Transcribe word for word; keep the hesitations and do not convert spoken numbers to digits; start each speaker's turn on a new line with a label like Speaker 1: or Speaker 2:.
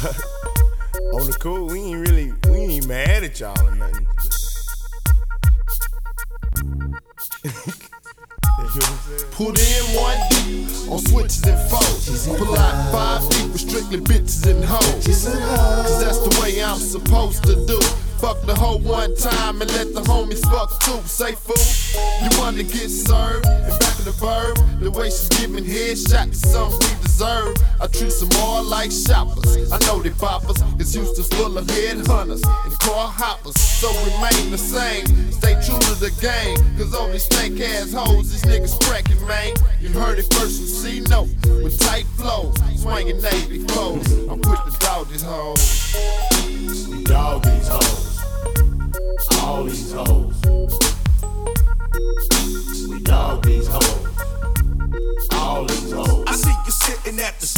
Speaker 1: On the cool, we ain't really, we ain't mad at y'all or nothing.
Speaker 2: Put in one deep on switches and foes. Pull out five deep with strictly bitches and hoes. Cause that's the way I'm supposed to do. Fuck the hoe one time and let the homies fuck too. Say fool, you wanna get served and back in the verb. The way she's giving headshot to something we deserve. I treat some more like shoppers. I know they boppers. It's Houston's full of headhunters and car hoppers. So remain the same. Stay true to the game. Cause all these stank ass hoes, these niggas cracking, man. You heard it first from C-Note with tight flows. Swinging that